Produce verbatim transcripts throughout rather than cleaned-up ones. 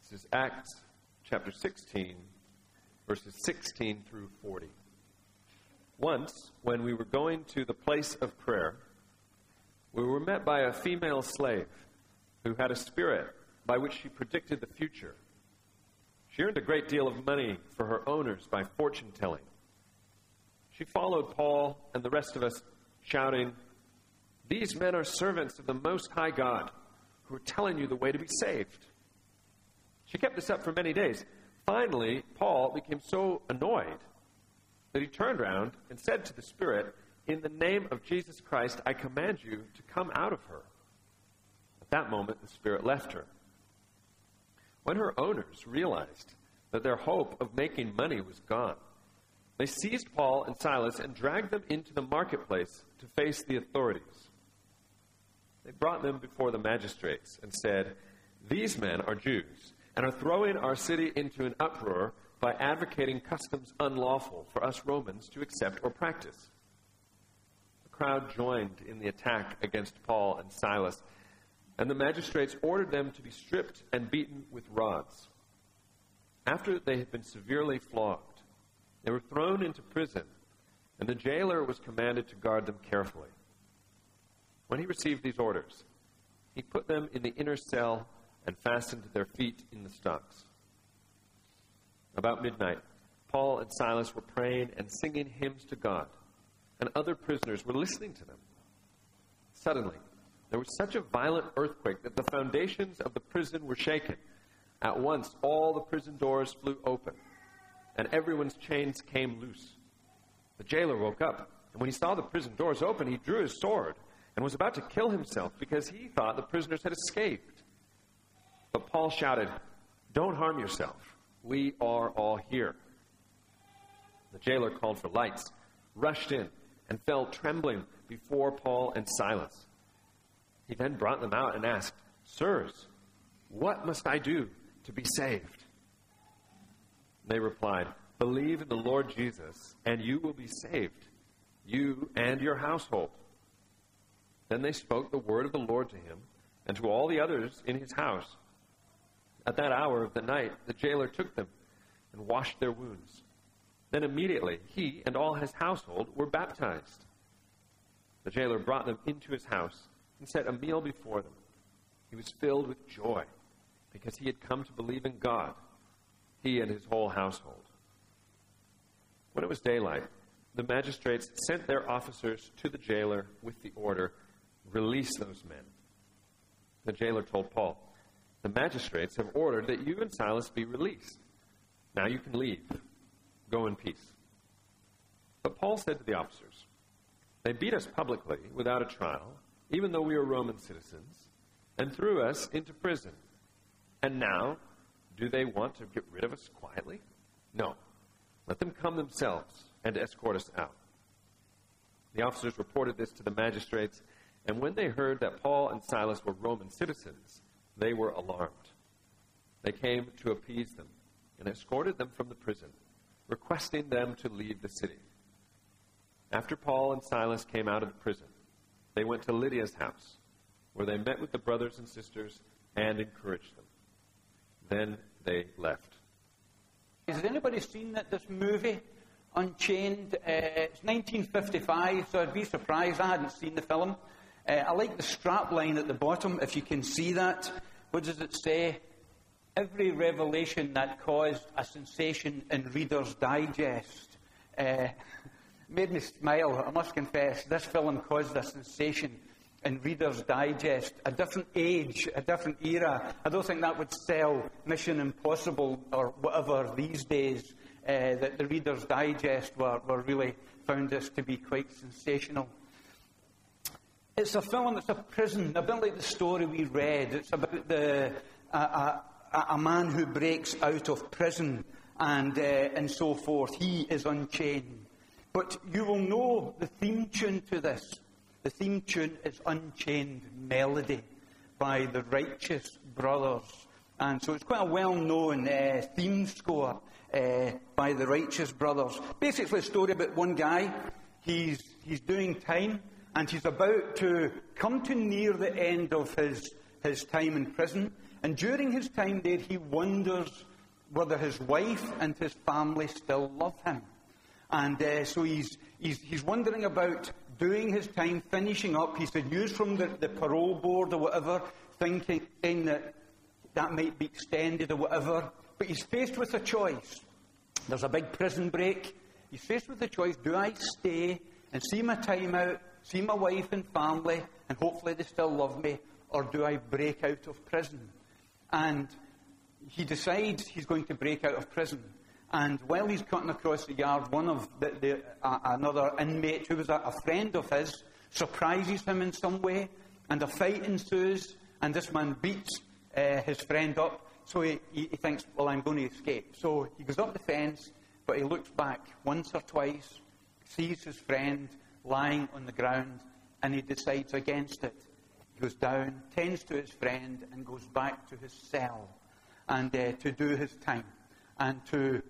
This is Acts chapter sixteen, verses sixteen through forty. Once, when we were going to the place of prayer, we were met by a female slave who had a spirit by which she predicted the future. She earned a great deal of money for her owners by fortune-telling. She followed Paul and the rest of us, shouting, "These men are servants of the Most High God, who are telling you the way to be saved." She kept this up for many days. Finally, Paul became so annoyed that he turned around and said to the spirit, "In the name of Jesus Christ, I command you to come out of her." At that moment, the spirit left her. When her owners realized that their hope of making money was gone, they seized Paul and Silas and dragged them into the marketplace to face the authorities. They brought them before the magistrates and said, "These men are Jews and are throwing our city into an uproar by advocating customs unlawful for us Romans to accept or practice." The crowd joined in the attack against Paul and Silas, and the magistrates ordered them to be stripped and beaten with rods. After they had been severely flogged, they were thrown into prison, and the jailer was commanded to guard them carefully. When he received these orders, he put them in the inner cell and fastened their feet in the stocks. About midnight, Paul and Silas were praying and singing hymns to God, and other prisoners were listening to them. Suddenly, there was such a violent earthquake that the foundations of the prison were shaken. At once, all the prison doors flew open, and everyone's chains came loose. The jailer woke up, and when he saw the prison doors open, he drew his sword and was about to kill himself because he thought the prisoners had escaped. But Paul shouted, "Don't harm yourself. We are all here." The jailer called for lights, rushed in, and fell trembling before Paul and Silas. He then brought them out and asked, "Sirs, what must I do to be saved?" They replied, "Believe in the Lord Jesus, and you will be saved, you and your household." Then they spoke the word of the Lord to him and to all the others in his house. At that hour of the night, the jailer took them and washed their wounds. Then immediately he and all his household were baptized. The jailer brought them into his house and set a meal before them. He was filled with joy because he had come to believe in God, he and his whole household. When it was daylight, the magistrates sent their officers to the jailer with the order, "Release those men." The jailer told Paul, "The magistrates have ordered that you and Silas be released. Now you can leave. Go in peace." But Paul said to the officers, "They beat us publicly without a trial, even though we are Roman citizens, and threw us into prison. And now, do they want to get rid of us quietly? No. Let them come themselves and escort us out." The officers reported this to the magistrates, and when they heard that Paul and Silas were Roman citizens, they were alarmed. They came to appease them and escorted them from the prison, requesting them to leave the city. After Paul and Silas came out of the prison, they went to Lydia's house, where they met with the brothers and sisters and encouraged them. Then they left. Has anybody seen that this movie, Unchained? Uh, it's nineteen fifty-five, so I'd be surprised. I hadn't seen the film. Uh, I like the strap line at the bottom, if you can see that. What does it say? Every revelation that caused a sensation in Reader's Digest. Uh, made me smile, I must confess. This film caused a sensation in Reader's Digest. A different age, a different era. I don't think that would sell Mission Impossible or whatever these days. Uh, that the Reader's Digest were, were really found this to be quite sensational. It's a film, it's a prison, a bit like the story we read. It's about the a, a, a man who breaks out of prison and uh, and so forth. He is unchained. But you will know the theme tune to this. The theme tune is Unchained Melody by the Righteous Brothers. And so it's quite a well-known uh, theme score uh, by the Righteous Brothers. Basically a story about one guy. He's he's doing time. And he's about to come to near the end of his, his time in prison. And during his time there, he wonders whether his wife and his family still love him. And uh, so he's, he's, he's wondering about doing his time, finishing up. He's had news from the, the parole board or whatever, thinking saying that that might be extended or whatever. But he's faced with a choice. There's a big prison break. He's faced with the choice, do I stay and see my time out, see my wife and family, and hopefully they still love me, or do I break out of prison? And he decides he's going to break out of prison. And while he's cutting across the yard, one of the, the, uh, another inmate who was a, a friend of his surprises him in some way, and a fight ensues, and this man beats uh, his friend up. So he, he thinks, well, I'm going to escape. So he goes up the fence, but he looks back once or twice, sees his friend lying on the ground, and he decides against it. He goes down, tends to his friend, and goes back to his cell and uh, to do his time and to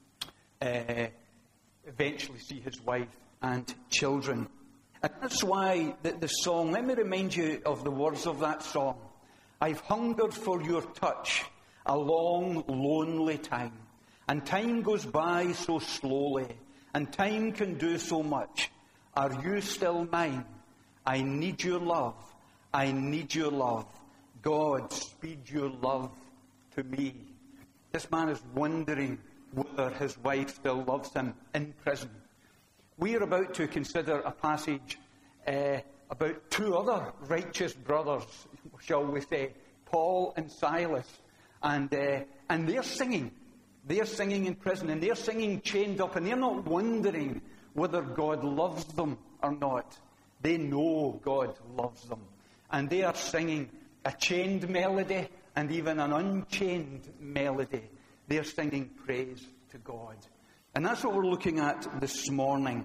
uh, eventually see his wife and children. And that's why the, the song, let me remind you of the words of that song. I've hungered for your touch a long, lonely time, and time goes by so slowly, and time can do so much. Are you still mine? I need your love. I need your love. God, speed your love to me. This man is wondering whether his wife still loves him in prison. We are about to consider a passage uh, about two other righteous brothers, shall we say, Paul and Silas. And, uh, and they're singing. They're singing in prison, and they're singing chained up, and they're not wondering whether God loves them or not. They know God loves them. And they are singing a chained melody and even an unchained melody. They're singing praise to God. And that's what we're looking at this morning.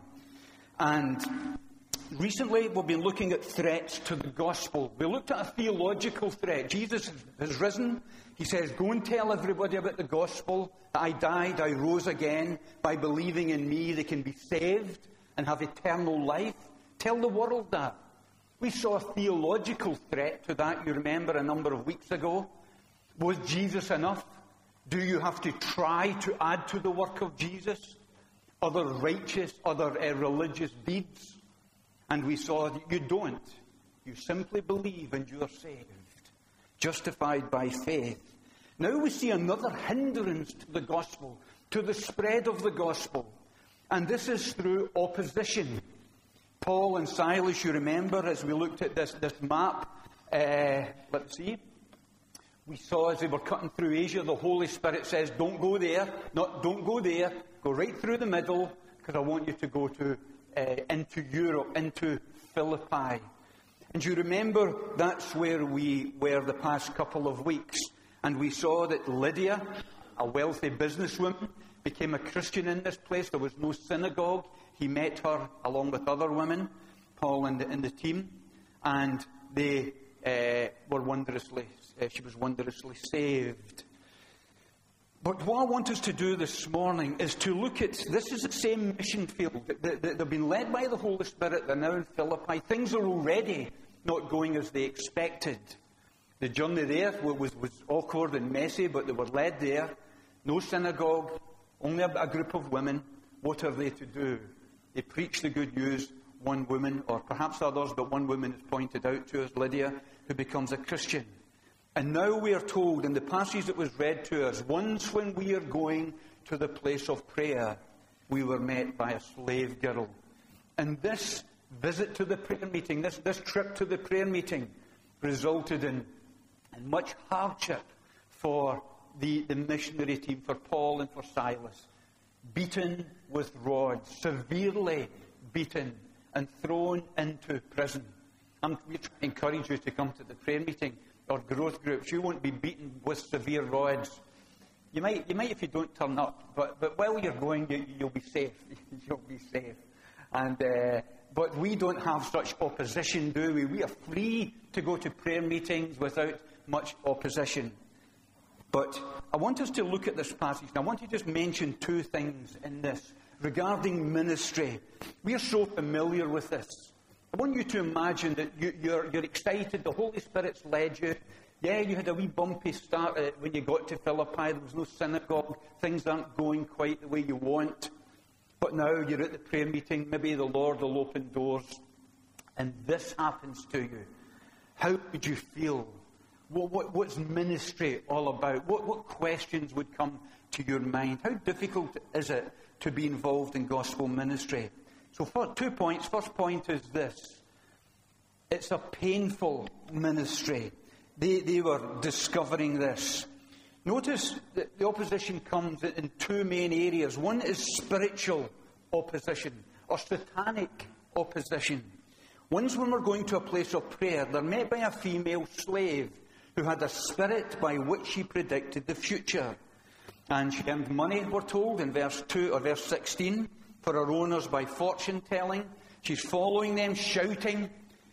And recently we've been looking at threats to the gospel. We looked at a theological threat. Jesus has risen. He says, go and tell everybody about the gospel, that I died, I rose again. By believing in me, they can be saved and have eternal life. Tell the world that. We saw a theological threat to that, you remember, a number of weeks ago. Was Jesus enough? Do you have to try to add to the work of Jesus other righteous, other uh, religious deeds? And we saw that you don't. You simply believe and you are saved, justified by faith. Now we see another hindrance to the gospel, to the spread of the gospel. And this is through opposition. Paul and Silas, you remember, as we looked at this, this map, uh, let's see, we saw as they were cutting through Asia, the Holy Spirit says, don't go there, not don't go there, go right through the middle, because I want you to go to uh, into Europe, into Philippi. And you remember that's where we were the past couple of weeks. And we saw that Lydia, a wealthy businesswoman, became a Christian in this place. There was no synagogue. He met her along with other women, Paul and the, and the team, and they uh, were wondrously, uh, she was wondrously saved. But what I want us to do this morning is to look at, this is the same mission field. They, they, they've been led by the Holy Spirit. They're now in Philippi. Things are already not going as they expected. The journey there was, was awkward and messy, but they were led there. No synagogue, only a, a group of women. What are they to do? They preach the good news. One woman, or perhaps others, but one woman is pointed out to us, Lydia, who becomes a Christian. And now we are told in the passage that was read to us, once when we are going to the place of prayer, we were met by a slave girl. And this visit to the prayer meeting, this, this trip to the prayer meeting, resulted in, in much hardship for the, the missionary team, for Paul and for Silas. Beaten with rods, severely beaten, and thrown into prison. I'm trying to encourage you to come to the prayer meeting or growth groups. You won't be beaten with severe rods. You might, you might if you don't turn up, but, but while you're going, you, you'll be safe. You'll be safe. And uh, but we don't have such opposition, do we? We are free to go to prayer meetings without much opposition. But I want us to look at this passage, and I want to just mention two things in this regarding ministry. We are so familiar with this. I want you to imagine that you, you're, you're excited, the Holy Spirit's led you, Yeah, you had a wee bumpy start uh, when you got to Philippi. There was no synagogue. Things aren't going quite the way you want. But now you're at the prayer meeting. Maybe the Lord will open doors. And this happens to you. How would you feel? What, what, what's ministry all about? What, what questions would come to your mind? How difficult is it to be involved in gospel ministry? So for, two points. First point is this. It's a painful ministry. They, they were discovering this. Notice that the opposition comes in two main areas. One is spiritual opposition or satanic opposition. Once when we're going to a place of prayer, they're met by a female slave who had a spirit by which she predicted the future. And she earned money, we're told, in verse two or verse sixteen, for her owners by fortune telling. She's following them, shouting,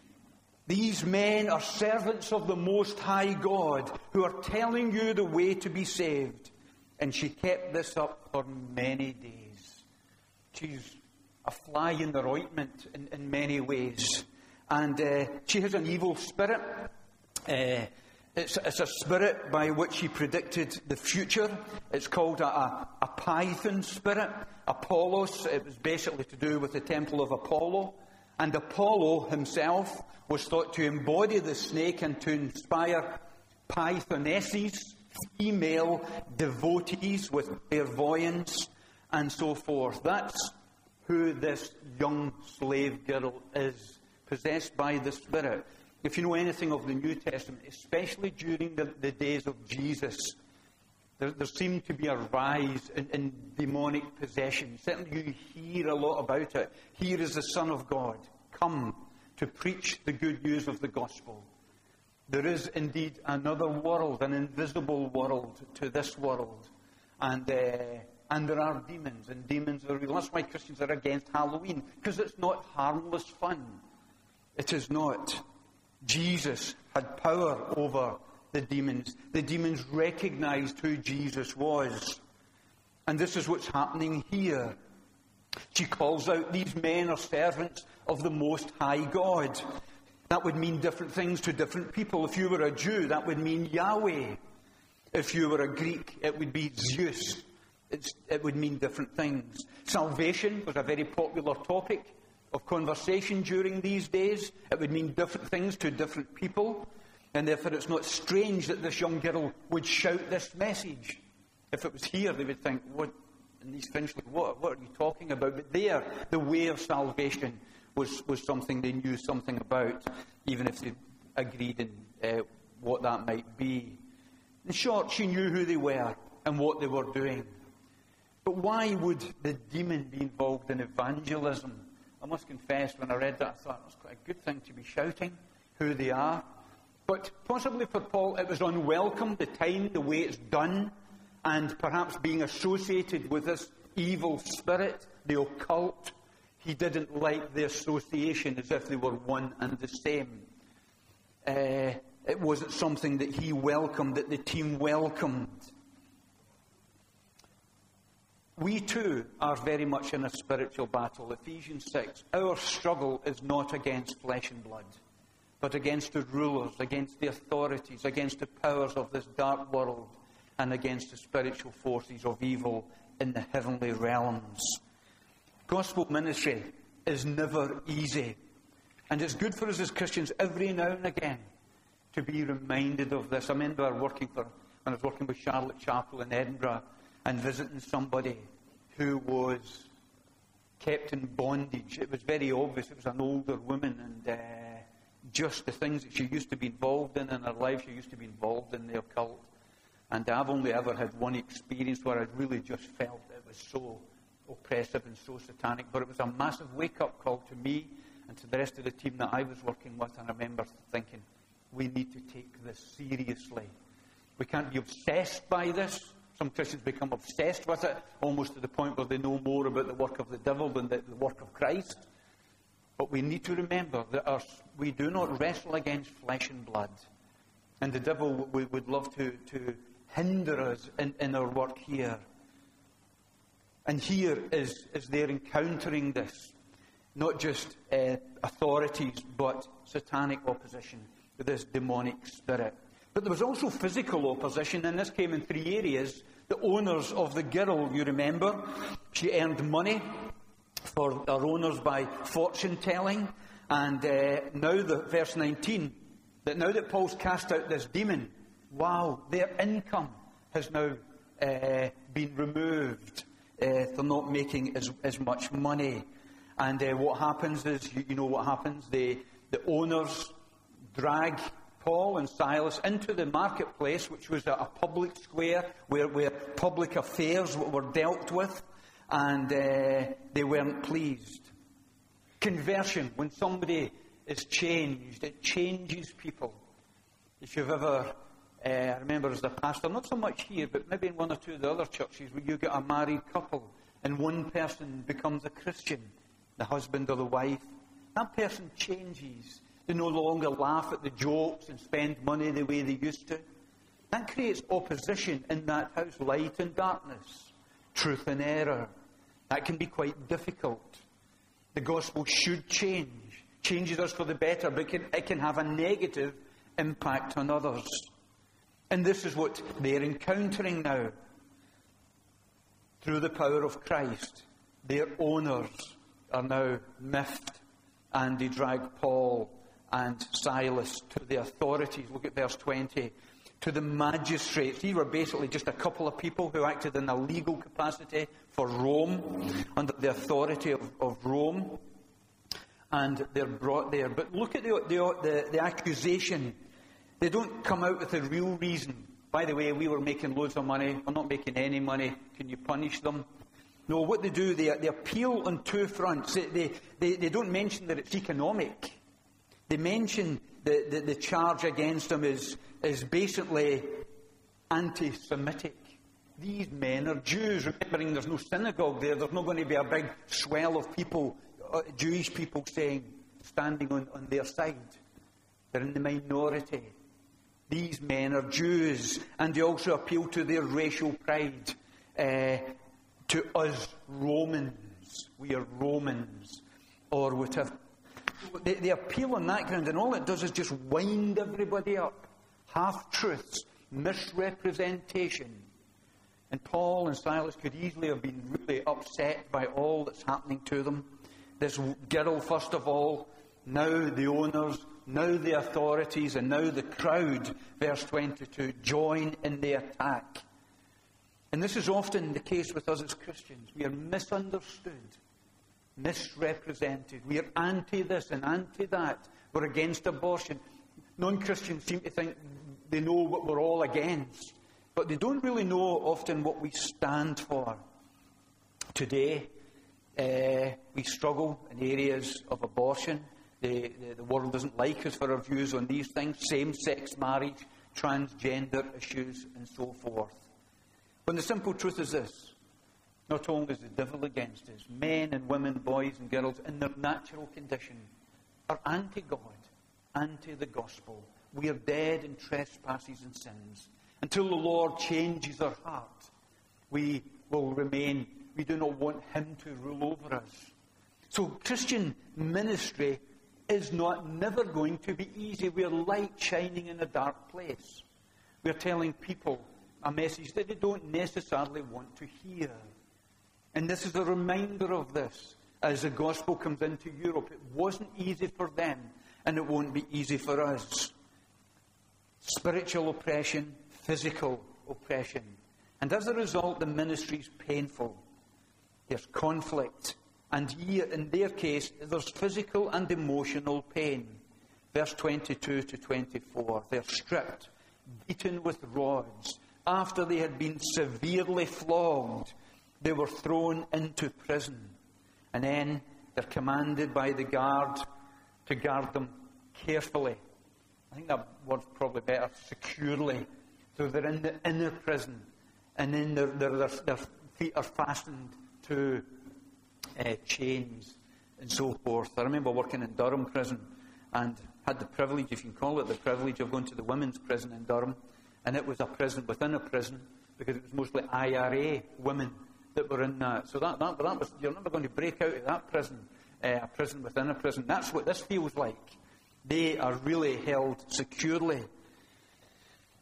"These men are servants of the Most High God, who are telling you the way to be saved." And she kept this up for many days. She's a fly in the ointment in, in many ways. And uh, she has an evil spirit. Uh, it's, it's a spirit by which she predicted the future. It's called a, a, a Python spirit. Apollos, it was basically to do with the temple of Apollo. And Apollo himself was thought to embody the snake and to inspire Pythonesses, female devotees with clairvoyance and so forth. That's who this young slave girl is, possessed by the Spirit. If you know anything of the New Testament, especially during the, the days of Jesus, there, there seemed to be a rise in, in demonic possession. Certainly you hear a lot about it. Here is the Son of God, come to preach the good news of the gospel. There is indeed another world, an invisible world to this world. And, uh, and there are demons, and demons are real. That's why Christians are against Halloween, because it's not harmless fun. It is not. Jesus had power over the demons. The demons recognized who Jesus was. And this is what's happening here. She calls out, "These men are servants of the Most High God." That would mean different things to different people. If you were a Jew, that would mean Yahweh. If you were a Greek, it would be Zeus. It's, it would mean different things. Salvation was a very popular topic of conversation during these days. It would mean different things to different people. And therefore it's not strange that this young girl would shout this message. If it was here, they would think, what, and these Finchley, what, what are you talking about? But there, the way of salvation was, was something they knew something about, even if they agreed in uh, what that might be. In short, she knew who they were and what they were doing. But why would the demon be involved in evangelism? I must confess, when I read that, I thought it was quite a good thing to be shouting who they are. But possibly for Paul, it was unwelcome, the time, the way it's done, and perhaps being associated with this evil spirit, the occult. He didn't like the association as if they were one and the same. Uh, it wasn't something that he welcomed, that the team welcomed. We too are very much in a spiritual battle. Ephesians six, our struggle is not against flesh and blood, but against the rulers, against the authorities, against the powers of this dark world, and against the spiritual forces of evil in the heavenly realms. Gospel ministry is never easy. And it's good for us as Christians every now and again to be reminded of this. I remember working for, when I was working with Charlotte Chapel in Edinburgh and visiting somebody who was kept in bondage. It was very obvious. It was an older woman, and uh, just the things that she used to be involved in in her life, she used to be involved in the occult. And I've only ever had one experience where I really just felt it was so oppressive and so satanic. But it was a massive wake-up call to me and to the rest of the team that I was working with. And I remember thinking, we need to take this seriously. We can't be obsessed by this. Some Christians become obsessed with it, almost to the point where they know more about the work of the devil than the, the work of Christ. But we need to remember that our, we do not wrestle against flesh and blood. And the devil w- would love to, to hinder us in, in our work here. And here is, is they're encountering this. Not just uh, authorities, but satanic opposition with this demonic spirit. But there was also physical opposition, and this came in three areas. The owners of the girl, you remember, she earned money for her owners by fortune-telling. And uh, now, the verse nineteen, that now that Paul's cast out this demon, wow, their income has now uh, been removed. Uh, they're not making as, as much money. And uh, what happens is, you, you know what happens, the, the owners drag Paul and Silas into the marketplace, which was a, a public square where, where public affairs were dealt with, and uh, they weren't pleased. Conversion, when somebody is changed, it changes people. If you've ever, uh, I remember as a pastor, not so much here, but maybe in one or two of the other churches, where you get a married couple and one person becomes a Christian, the husband or the wife, that person changes. They no longer laugh at the jokes and spend money the way they used to. That creates opposition in that house, light and darkness, truth and error. That can be quite difficult. The gospel should change. Changes us for the better, but it can, it can have a negative impact on others. And this is what they're encountering now. Through the power of Christ, their owners are now miffed, and they drag Paul and Silas to the authorities. Look at verse twenty. To the magistrates. These were basically just a couple of people who acted in a legal capacity for Rome, under the authority of, of Rome. And they're brought there. But look at the, the, the, the accusation. They don't come out with a real reason. By the way, we were making loads of money. We're not making any money. Can you punish them? No, what they do, they, they appeal on two fronts. They, they, they, they don't mention that it's economic. They mention the, the, the charge against them is, is basically anti-Semitic. These men are Jews. Remembering there's no synagogue there. There's not going to be a big swell of people, uh, Jewish people saying, standing on, on their side. They're in the minority. These men are Jews. And they also appeal to their racial pride. Uh, to us Romans. We are Romans. Or whatever. They, they appeal on that ground, and all it does is just wind everybody up. Half-truths, misrepresentation. And Paul and Silas could easily have been really upset by all that's happening to them. This girl, first of all, now the owners, now the authorities, and now the crowd, verse twenty-two, join in the attack. And this is often the case with us as Christians. We are misunderstood. Misrepresented. We are anti this and anti that. We're against abortion. Non-Christians seem to think they know what we're all against, but they don't really know often what we stand for. Today, uh, we struggle in areas of abortion. The, the, the world doesn't like us for our views on these things. Same-sex marriage, transgender issues, and so forth. When the simple truth is this: not only is the devil against us, men and women, boys and girls, in their natural condition, are anti-God, anti the gospel. We are dead in trespasses and sins. Until the Lord changes our heart, we will remain. We do not want Him to rule over us. So Christian ministry is not never going to be easy. We are light shining in a dark place. We are telling people a message that they don't necessarily want to hear. And this is a reminder of this as the gospel comes into Europe. It wasn't easy for them, and it won't be easy for us. Spiritual oppression, physical oppression. And as a result, the ministry is painful. There's conflict. And here, in their case, there's physical and emotional pain. Verse twenty-two to twenty-four. They're stripped, beaten with rods. After they had been severely flogged, they were thrown into prison. And then they're commanded by the guard to guard them carefully. I think that word's probably better, securely. So they're in the inner prison, and then their, their, their, their feet are fastened to uh, chains and so forth. I remember working in Durham prison and had the privilege, if you can call it the privilege, of going to the women's prison in Durham. And it was a prison within a prison, because it was mostly I R A women that were in that. So that, that, that was, you're never going to break out of that prison, uh, a prison within a prison. That's what this feels like. They are really held securely.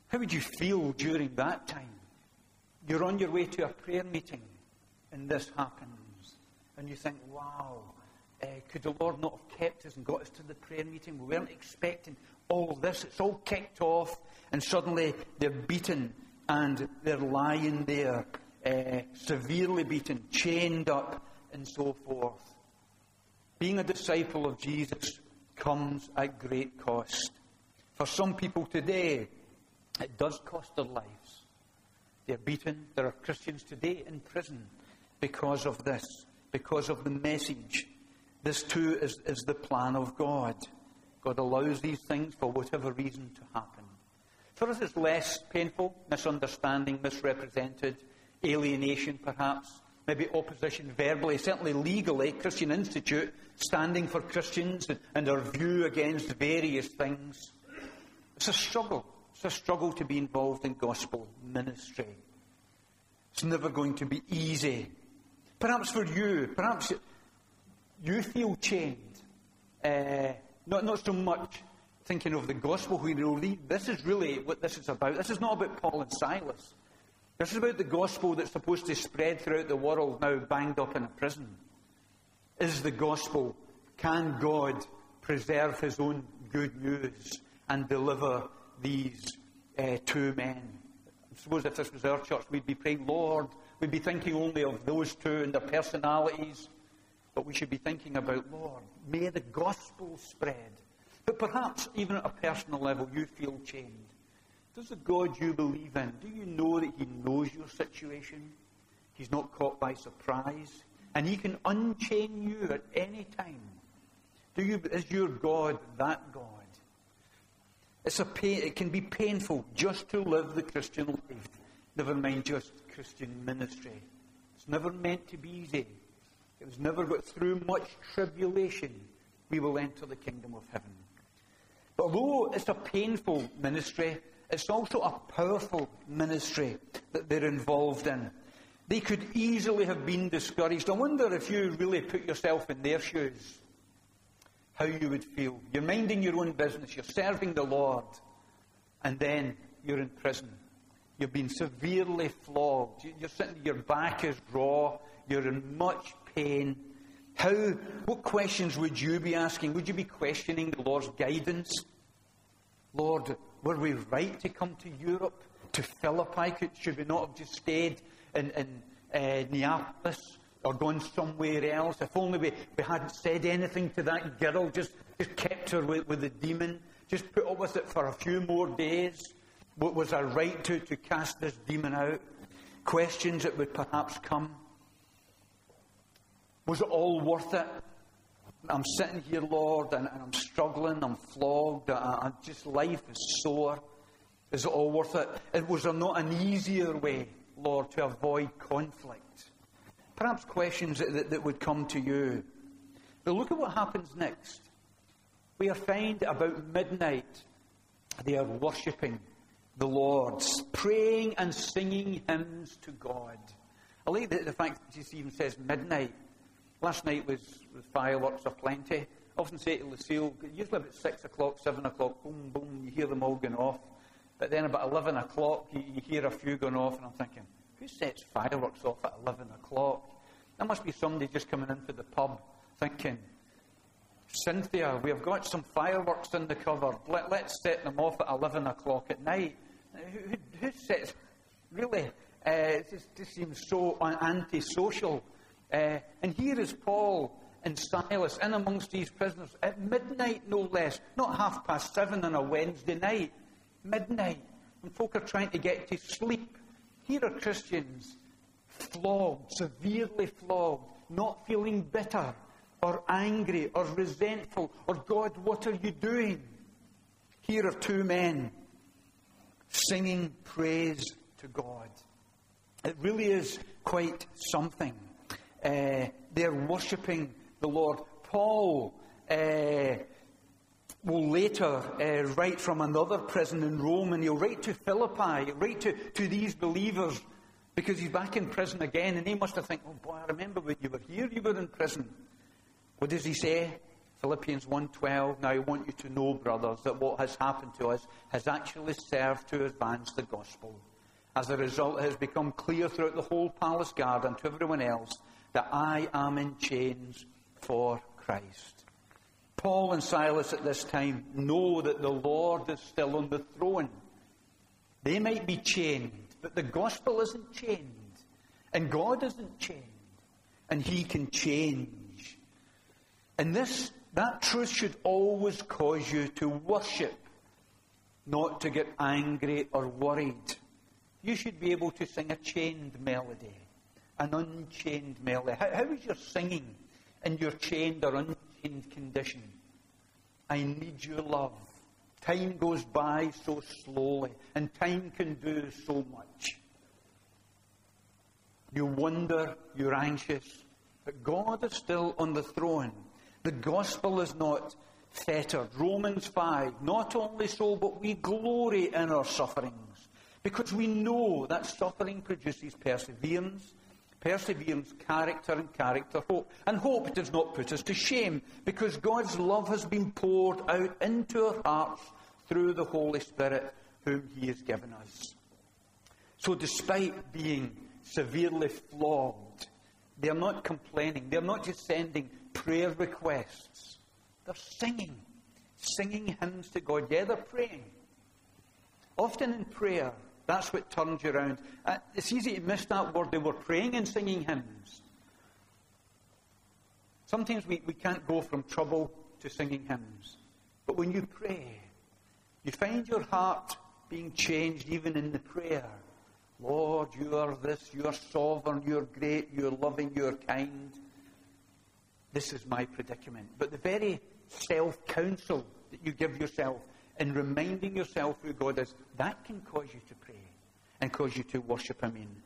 How would you feel during that time? You're on your way to a prayer meeting and this happens. And you think, wow, uh, could the Lord not have kept us and got us to the prayer meeting? We weren't expecting all this. It's all kicked off and suddenly they're beaten and they're lying there, uh, severely beaten, chained up and so forth. Being a disciple of Jesus comes at great cost. For some people today, it does cost their lives. They're beaten. There are Christians today in prison because of this, because of the message. This too is, is the plan of God. God allows these things for whatever reason to happen. For us it's less painful, misunderstanding, misrepresented, alienation perhaps, maybe opposition verbally, certainly legally, Christian Institute standing for Christians and, and our view against various things. It's a struggle. It's a struggle to be involved in gospel ministry. It's never going to be easy. Perhaps for you, perhaps you feel chained. Uh, not, not so much thinking of the gospel. We know this is really what this is about. This is not about Paul and Silas. This is about the gospel that's supposed to spread throughout the world, now banged up in a prison. Is the gospel, can God preserve his own good news and deliver these uh, two men? I suppose if this was our church, we'd be praying, Lord, we'd be thinking only of those two and their personalities, but we should be thinking about, Lord, may the gospel spread. But perhaps even at a personal level, you feel chained. Does the God you believe in, do you know that he knows your situation? He's not caught by surprise, and he can unchain you at any time. Do you, is your God that God? It's a pain, it can be painful just to live the Christian life, never mind just Christian ministry. It's never meant to be easy. It was never got through much tribulation we will enter the kingdom of heaven. But although it's a painful ministry, it's also a powerful ministry that they're involved in. They could easily have been discouraged. I wonder if you really put yourself in their shoes, how you would feel. You're minding your own business, you're serving the Lord, and then you're in prison. You've been severely flogged. You're sitting, your back is raw, you're in much pain. How, what questions would you be asking? Would you be questioning the Lord's guidance? Lord, were we right to come to Europe, to Philippi? Should we not have just stayed in, in uh, Neapolis or gone somewhere else? If only we, we hadn't said anything to that girl, just, just kept her with, with the demon, just put up with it for a few more days. What was our right to, to cast this demon out? Questions that would perhaps come. Was it all worth it? I'm sitting here, Lord, and, and I'm struggling, I'm flogged, I, I just life is sore. Is it all worth it? It was there not an easier way, Lord, to avoid conflict? Perhaps questions that, that, that would come to you. But look at what happens next. We are found about midnight. They are worshipping the Lord, praying and singing hymns to God. I like the, the fact that she even says midnight. Last night was, was fireworks aplenty. I often say to Lucille, usually about six o'clock, seven o'clock, boom, boom, you hear them all going off. But then about eleven o'clock, you, you hear a few going off, and I'm thinking, who sets fireworks off at eleven o'clock? There must be somebody just coming into the pub thinking, Cynthia, we have got some fireworks in the cupboard. Let, let's set them off at eleven o'clock at night. Who, who, who sets... Really, uh, it just, just seems so antisocial. Uh, and here is Paul and Silas in amongst these prisoners at midnight, no less. Not half past seven on a Wednesday night. Midnight. When folk are trying to get to sleep. Here are Christians flogged, severely flogged, not feeling bitter or angry or resentful or, God, what are you doing? Here are two men singing praise to God. It really is quite something. Uh, they're worshipping the Lord. Paul uh, will later uh, write from another prison in Rome, and he'll write to Philippi, write to, to these believers, because he's back in prison again, and they must have think, oh boy, I remember when you were here, you were in prison. What does he say? Philippians one twelve, now I want you to know, brothers, that what has happened to us has actually served to advance the gospel. As a result, it has become clear throughout the whole palace guard and to everyone else that I am in chains for Christ. Paul and Silas at this time know that the Lord is still on the throne. They might be chained, but the gospel isn't chained. And God isn't chained. And He can change. And this, that truth should always cause you to worship, not to get angry or worried. You should be able to sing a chained melody, an unchained melody. How, how is your singing in your chained or unchained condition? I need your love. Time goes by so slowly, and time can do so much. You wonder, you're anxious, but God is still on the throne. The gospel is not fettered. Romans five, not only so, but we glory in our sufferings, because we know that suffering produces perseverance, perseverance, character, and character, hope. And hope does not put us to shame, because God's love has been poured out into our hearts through the Holy Spirit, whom He has given us. So despite being severely flogged, they're not complaining. They're not just sending prayer requests. They're singing, singing hymns to God. Yeah, they're praying. Often in prayer, that's what turns you around. Uh, it's easy to miss that word. They were praying and singing hymns. Sometimes we, we can't go from trouble to singing hymns. But when you pray, you find your heart being changed even in the prayer. Lord, you are this, you are sovereign, you are great, you are loving, you are kind. This is my predicament. But the very self-counsel that you give yourself in reminding yourself who God is, that can cause you to pray and cause you to worship Him in.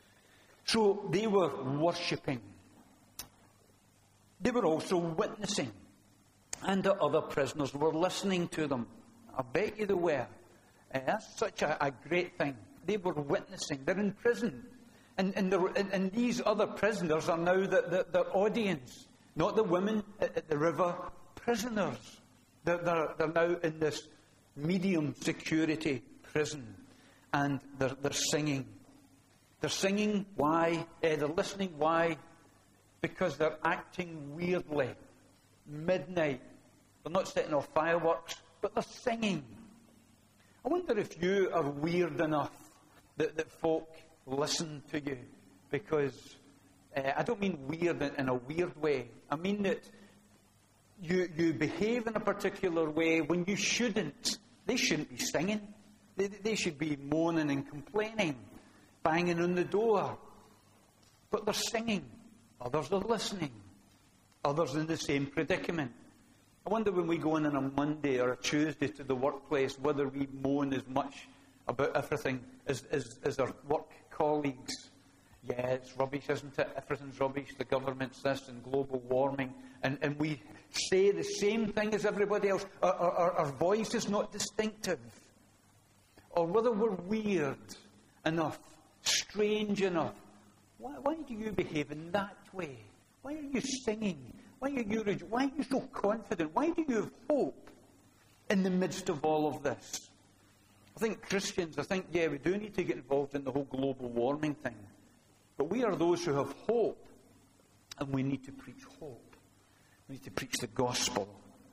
So they were worshipping. They were also witnessing. And the other prisoners were listening to them. I bet you they were. Uh, that's such a, a great thing. They were witnessing. They're in prison. And, and, and, and these other prisoners are now the, the, their audience. Not the women at, at the river. Prisoners. They're, they're, they're now in this medium security prison. And they're, they're singing. They're singing. Why? Uh, they're listening. Why? Because they're acting weirdly. Midnight. They're not setting off fireworks, but they're singing. I wonder if you are weird enough that, that folk listen to you. Because uh, I don't mean weird in, in a weird way. I mean that you, you behave in a particular way when you shouldn't. They shouldn't be singing. They, they should be moaning and complaining, banging on the door. But they're singing. Others are listening. Others in the same predicament. I wonder when we go in on a Monday or a Tuesday to the workplace, whether we moan as much about everything as, as, as our work colleagues. Yeah, it's rubbish, isn't it? Everything's rubbish. The government's this and global warming. And, and we say the same thing as everybody else. Our, our, our voice is not distinctive. Or whether we're weird enough, strange enough. Why, why do you behave in that way? Why are you singing? Why are you, why are you so confident? Why do you have hope in the midst of all of this? I think Christians, I think, yeah, we do need to get involved in the whole global warming thing. But we are those who have hope, and we need to preach hope. We need to preach the gospel.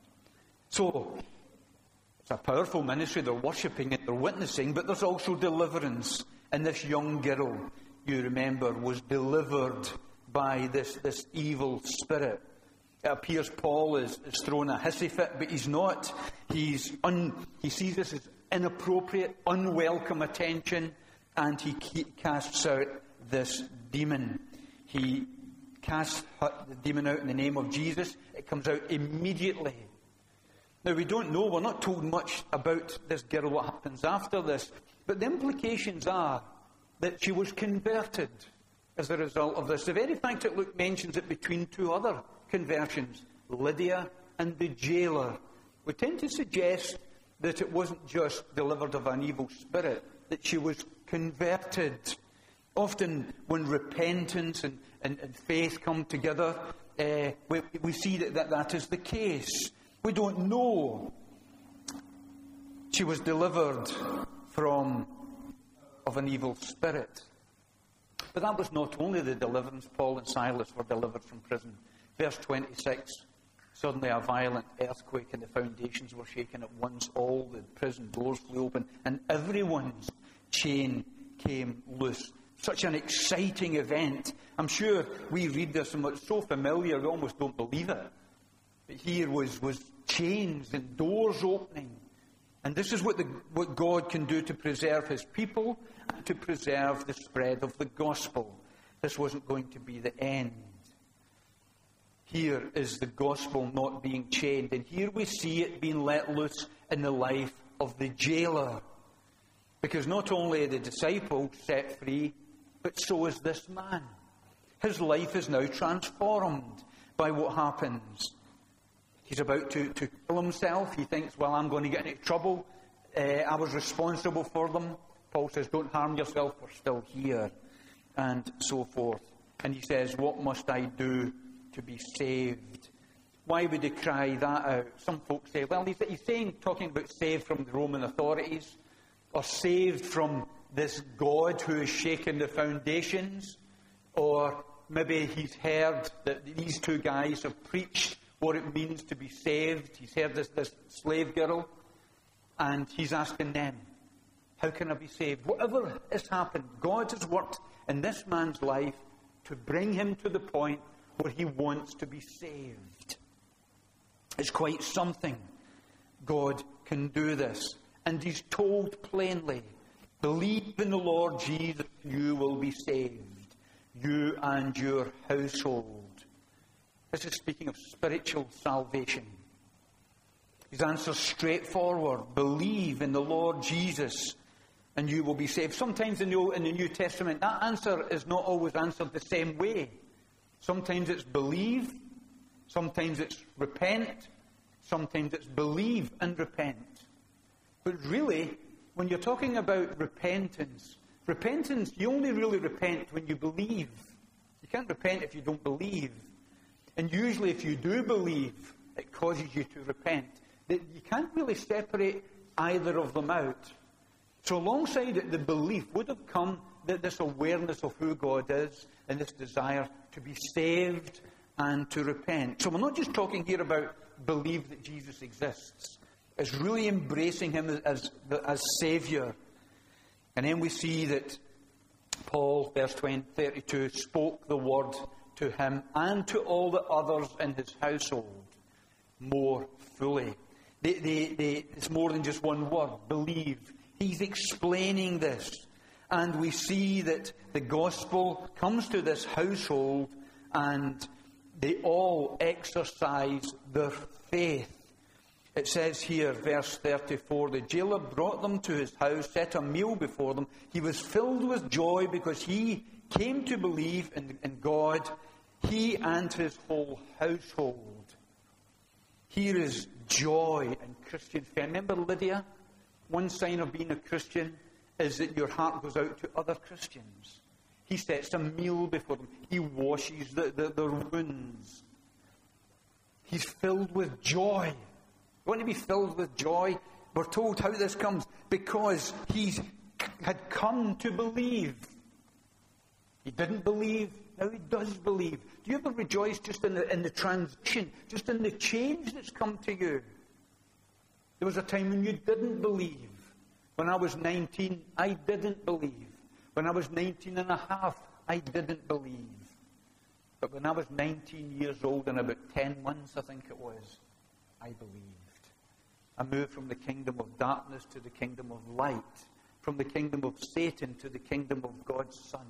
So, it's a powerful ministry. They're worshipping it, they're witnessing, but there's also deliverance. And this young girl, you remember, was delivered by this, this evil spirit. It appears Paul is, is throwing a hissy fit, but he's not. He's un, he sees this as inappropriate, unwelcome attention, and he casts out this demon. He casts the demon out in the name of Jesus. It comes out immediately. Now, we don't know, we're not told much about this girl, what happens after this, but the implications are that she was converted as a result of this. The very fact that Luke mentions it between two other conversions, Lydia and the jailer, we tend to suggest that it wasn't just delivered of an evil spirit, that she was converted. Often when repentance and, and, and faith come together, uh, we, we see that, that that is the case. We don't know. She was delivered from of an evil spirit. But that was not only the deliverance. Paul and Silas were delivered from prison. Verse twenty-six, suddenly a violent earthquake and the foundations were shaken at once. All the prison doors flew open and everyone's chain came loose. Such an exciting event. I'm sure we read this and it's so familiar we almost don't believe it. But here was, was chains and doors opening. And this is what, the, what God can do to preserve his people and to preserve the spread of the gospel. This wasn't going to be the end. Here is the gospel not being chained. And here we see it being let loose in the life of the jailer. Because not only are the disciples set free, but so is this man. His life is now transformed by what happens. He's about to, to kill himself. He thinks, well, I'm going to get into trouble. Uh, I was responsible for them. Paul says, don't harm yourself, we're still here. And so forth. And he says, what must I do to be saved? Why would he cry that out? Some folks say, well, he's, he's saying, talking about saved from the Roman authorities, or saved from this God who has shaken the foundations, or maybe he's heard that these two guys have preached what it means to be saved. He's heard this, this slave girl, and he's asking them, how can I be saved? Whatever has happened, God has worked in this man's life to bring him to the point where he wants to be saved. It's quite something. God can do this. And he's told plainly, believe in the Lord Jesus, you will be saved, you and your household. This is speaking of spiritual salvation. His answer is straightforward. Believe in the Lord Jesus and you will be saved. Sometimes in the, in the New Testament, that answer is not always answered the same way. Sometimes it's believe, sometimes it's repent, sometimes it's believe and repent. But really, when you're talking about repentance, repentance, you only really repent when you believe. You can't repent if you don't believe. And usually if you do believe, it causes you to repent. You can't really separate either of them out. So alongside it, the belief would have come that this awareness of who God is and this desire to be saved and to repent. So we're not just talking here about believe that Jesus exists. It's really embracing him as, as, as Saviour. And then we see that Paul, verse thirty-two, spoke the word to him and to all the others in his household more fully. They, they, they, it's more than just one word, believe. He's explaining this. And we see that the gospel comes to this household and they all exercise their faith. It says here, verse thirty-four, the jailer brought them to his house, set a meal before them. He was filled with joy because he came to believe in, in God, he and his whole household. Here is joy in Christian faith. Remember Lydia? One sign of being a Christian is that your heart goes out to other Christians. He sets a meal before them. He washes the, the, their wounds. He's filled with joy. You want to be filled with joy? We're told how this comes. Because he had come to believe. He didn't believe, now he does believe. Do you ever rejoice just in the, in the transition, just in the change that's come to you? There was a time when you didn't believe. When I was nineteen, I didn't believe. When I was nineteen and a half, I didn't believe. But when I was nineteen years old and about ten months, I think it was, I believed. I moved from the kingdom of darkness to the kingdom of light, from the kingdom of Satan to the kingdom of God's Son.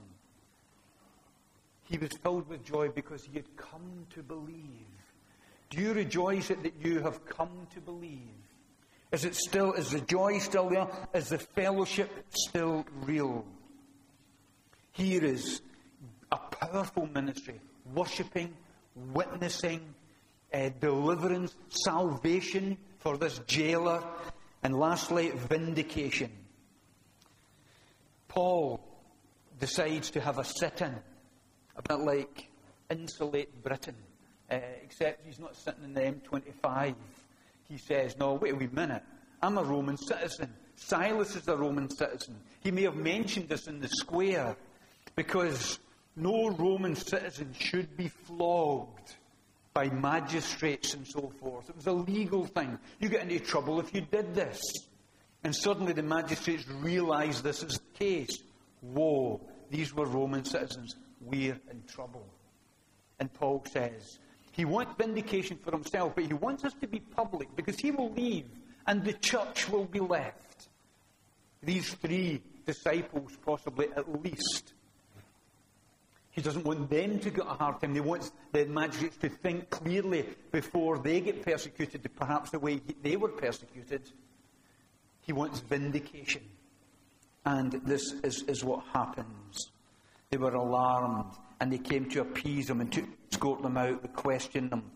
He was filled with joy because he had come to believe. Do you rejoice that you have come to believe? Is it still, is the joy still there? Is the fellowship still real? Here is a powerful ministry. Worshipping, witnessing, uh, deliverance, salvation for this jailer, and lastly, vindication. Paul decides to have a sit-in, a bit like Insulate Britain. uh, except he's not sitting in the M twenty-five. He says, no, wait a wee minute. I'm a Roman citizen. Silas is a Roman citizen. He may have mentioned this in the square, because no Roman citizen should be flogged by magistrates and so forth. It was a legal thing. You get into trouble if you did this. And suddenly the magistrates realized this is the case. Whoa, these were Roman citizens. We're in trouble. And Paul says, he wants vindication for himself, but he wants us to be public, because he will leave and the church will be left. These three disciples, possibly at least. He doesn't want them to get a hard time. He wants the magistrates to think clearly before they get persecuted, perhaps the way they were persecuted. He wants vindication. And this is, is what happens. They were alarmed, and they came to appease him and to escort them out, to question them.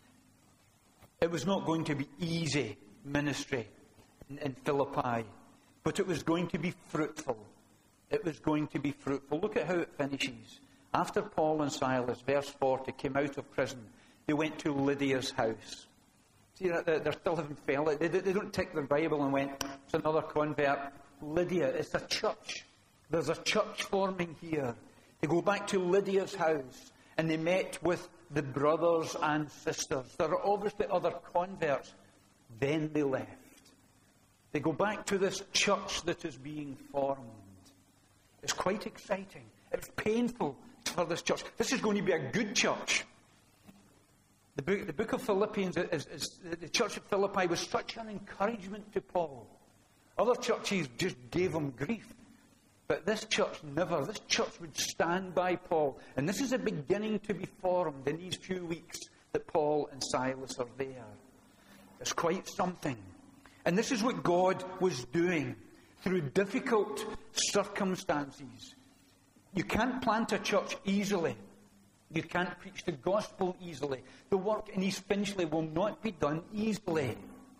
It was not going to be easy ministry in, in Philippi, but it was going to be fruitful. It was going to be fruitful. Look at how it finishes. After Paul and Silas, verse forty, came out of prison, they went to Lydia's house. See, they're still having failed. They, they don't take their Bible and went, it's another convert. Lydia, it's a church. There's a church forming here. They go back to Lydia's house, and they met with the brothers and sisters. There are obviously other converts. Then they left. They go back to this church that is being formed. It's quite exciting. It's painful for this church. This is going to be a good church. The book, the book of Philippians, is, is, the church at Philippi was such an encouragement to Paul. Other churches just gave him grief. But this church never. This church would stand by Paul. And this is a beginning to be formed in these few weeks that Paul and Silas are there. It's quite something. And this is what God was doing through difficult circumstances. You can't plant a church easily. You can't preach the gospel easily. The work in East Finchley will not be done easily.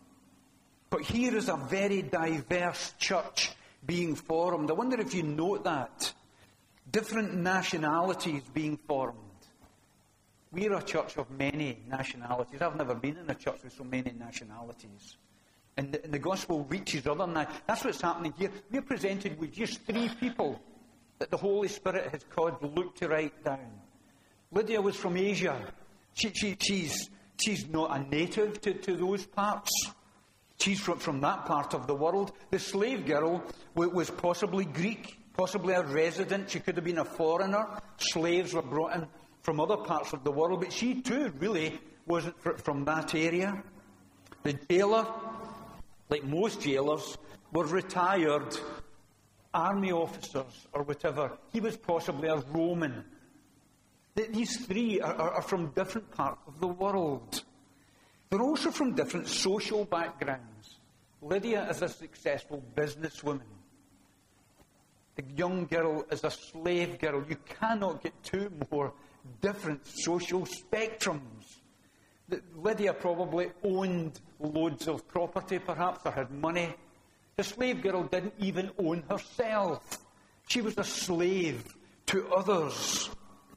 But here is a very diverse church being formed. I wonder if you note that. Different nationalities being formed. We're a church of many nationalities. I've never been in a church with so many nationalities. And the, and the gospel reaches other than that. That's what's happening here. We're presented with just three people that the Holy Spirit has caused Luke to write down. Lydia was from Asia. She, she, she's, she's not a native to, to those parts. She's from, from that part of the world. The slave girl w- was possibly Greek, possibly a resident. She could have been a foreigner. Slaves were brought in from other parts of the world, but she too really wasn't fr- from that area. The jailer, like most jailers, were retired army officers or whatever. He was possibly a Roman. These three are, are, are from different parts of the world. They're also from different social backgrounds. Lydia is a successful businesswoman. The young girl is a slave girl. You cannot get two more different social spectrums. Lydia probably owned loads of property, perhaps, or had money. The slave girl didn't even own herself. She was a slave to others.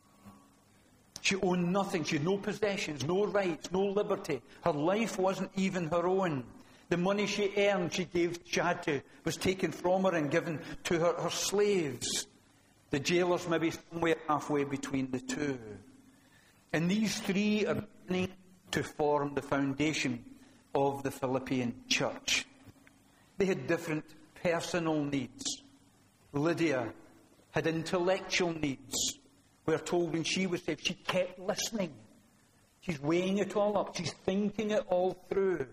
She owned nothing. She had no possessions, no rights, no liberty. Her life wasn't even her own. The money she earned, she gave, she had to, was taken from her and given to her, her slaves. The jailers maybe somewhere halfway between the two. And these three are beginning to form the foundation of the Philippian church. They had different personal needs. Lydia had intellectual needs. We're told when she was saved, she kept listening. She's weighing it all up. She's thinking it all through.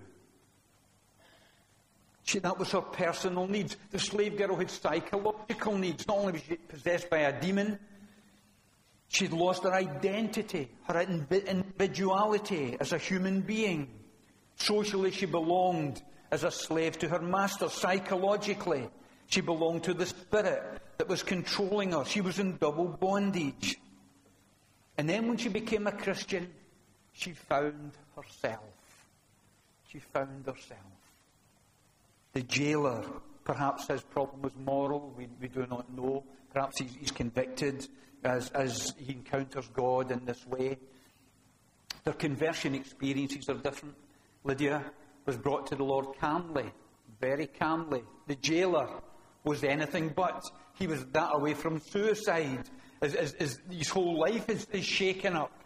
She, that was her personal needs. The slave girl had psychological needs. Not only was she possessed by a demon, she'd lost her identity, her individuality as a human being. Socially, she belonged as a slave to her master. Psychologically, she belonged to the spirit that was controlling her. She was in double bondage. And then when she became a Christian, she found herself. She found herself. The jailer, perhaps his problem was moral. We, we do not know. Perhaps he's, he's convicted as, as he encounters God in this way. Their conversion experiences are different. Lydia was brought to the Lord calmly, very calmly. The jailer was anything but. He was that away from suicide, as, as, as his whole life is, is shaken up.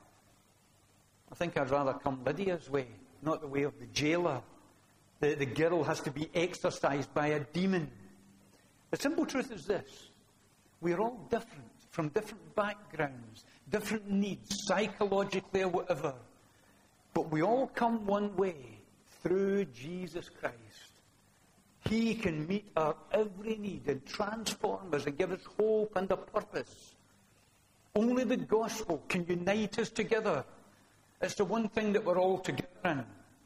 I think I'd rather come Lydia's way, not the way of the jailer. The, the girl has to be exorcised by a demon. The simple truth is this. We're all different, from different backgrounds, different needs, psychologically or whatever. But we all come one way, through Jesus Christ. He can meet our every need and transform us and give us hope and a purpose. Only the gospel can unite us together. It's the one thing that we're all together in.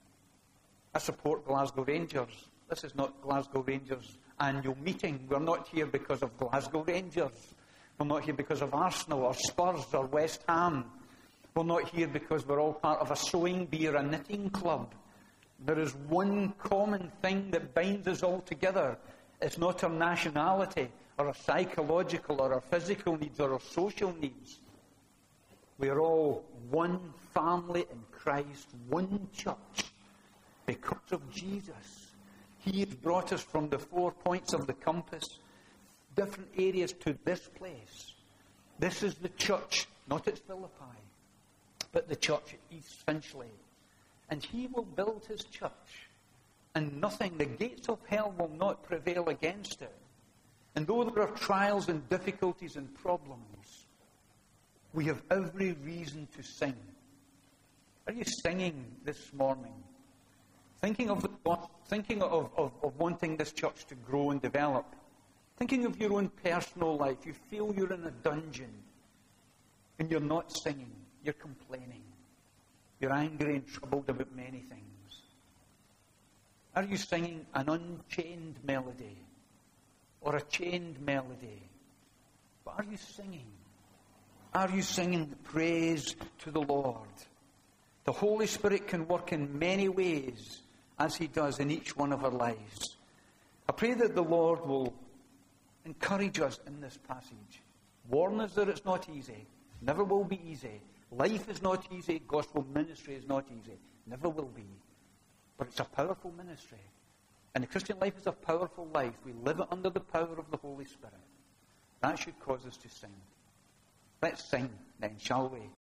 I support Glasgow Rangers. This is not Glasgow Rangers' annual meeting. We're not here because of Glasgow Rangers. We're not here because of Arsenal or Spurs or West Ham. We're not here because we're all part of a sewing bee or a knitting club. There is one common thing that binds us all together. It's not our nationality or our psychological or our physical needs or our social needs. We are all one family in Christ, one church, because of Jesus. He has brought us from the four points of the compass, different areas, to this place. This is the church, not at Philippi, but the church at East Finchley. And he will build his church, and nothing, the gates of hell will not prevail against it. And though there are trials and difficulties and problems, we have every reason to sing. Are you singing this morning? Thinking of, the, thinking of, of, of wanting this church to grow and develop. Thinking of your own personal life. You feel you're in a dungeon and you're not singing. You're complaining. You're angry and troubled about many things. Are you singing an unchained melody or a chained melody? But are you singing? Are you singing praise to the Lord? The Holy Spirit can work in many ways, as he does in each one of our lives. I pray that the Lord will encourage us in this passage. Warn us that it's not easy. Never will be easy. Life is not easy. Gospel ministry is not easy. Never will be. But it's a powerful ministry. And the Christian life is a powerful life. We live it under the power of the Holy Spirit. That should cause us to sing. Let's sing then, shall we?